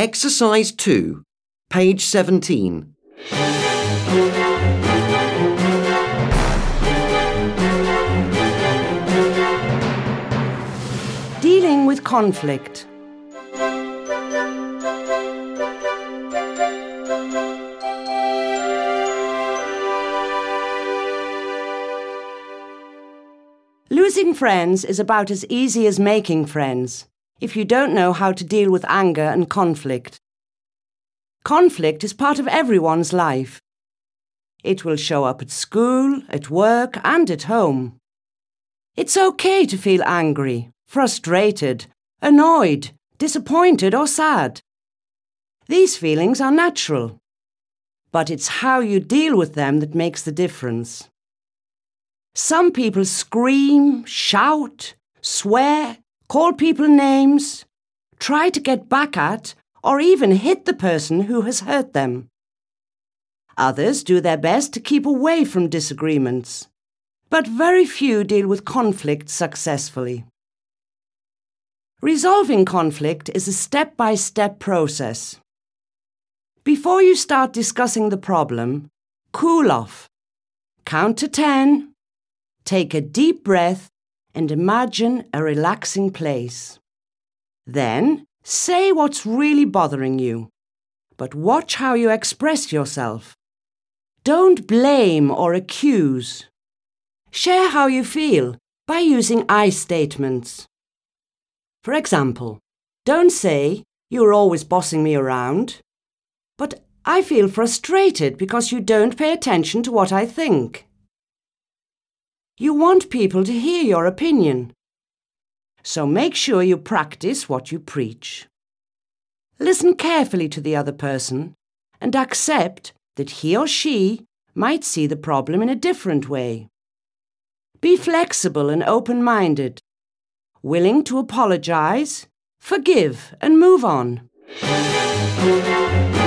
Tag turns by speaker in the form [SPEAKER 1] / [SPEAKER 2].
[SPEAKER 1] Exercise 2, page 17.
[SPEAKER 2] Dealing with conflict. Losing friends is about as easy as making friends, if you don't know how to deal with anger and conflict. Conflict is part of everyone's life. It will show up at school, at work, and at home. It's okay to feel angry, frustrated, annoyed, disappointed, or sad. These feelings are natural, but it's how you deal with them that makes the difference. Some people scream, shout, swear, call people names, try to get back at, or even hit the person who has hurt them. Others do their best to keep away from disagreements, but very few deal with conflict successfully. Resolving conflict is a step-by-step process. Before you start discussing the problem, cool off. Count to 10. Take a deep breath and imagine a relaxing place. Then, say what's really bothering you, but watch how you express yourself. Don't blame or accuse. Share how you feel by using I statements. For example, don't say, "You're always bossing me around," but "I feel frustrated because you don't pay attention to what I think." You want people to hear your opinion, so make sure you practice what you preach. Listen carefully to the other person and accept that he or she might see the problem in a different way. Be flexible and open-minded, willing to apologize, forgive, and move on.